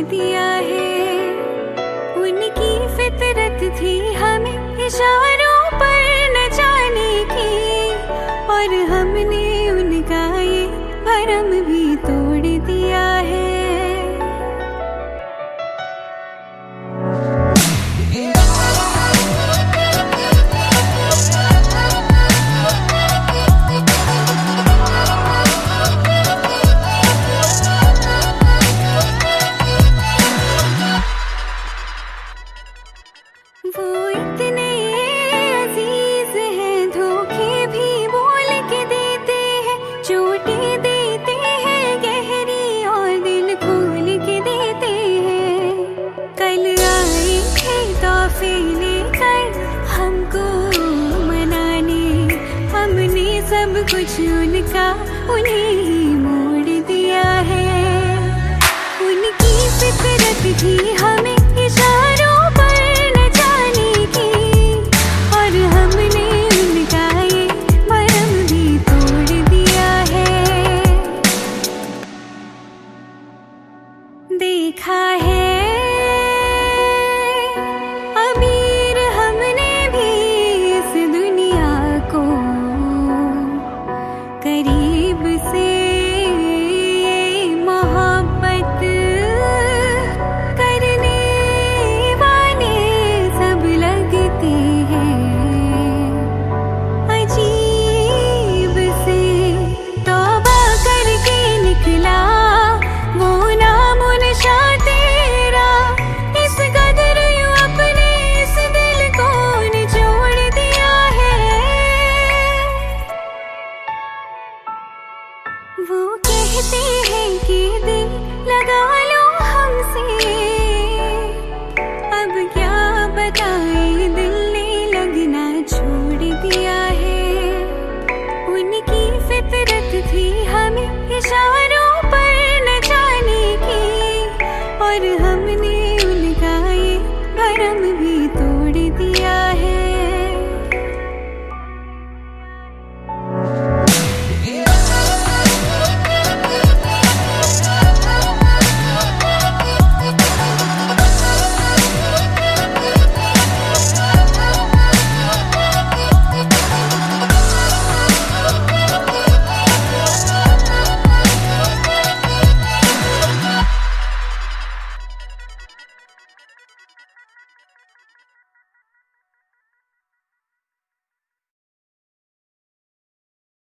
दिया है। उनकी फितरत थी हमें इशारों पर न जाने की, और हमने उनका ये भरम भी तोड़ दिया है। वो इतने अजीज हैं, धोखे भी बोल के देते हैं, चोटें देते हैं गहरी और दिल खोल के देते हैं। कल आए थे तोहफे लेकर हमको मनाने, हमने सब कुछ उनका उन्हें ही मोड़ दिया है। उनकी फितरत थी हमें इशारों देखा है।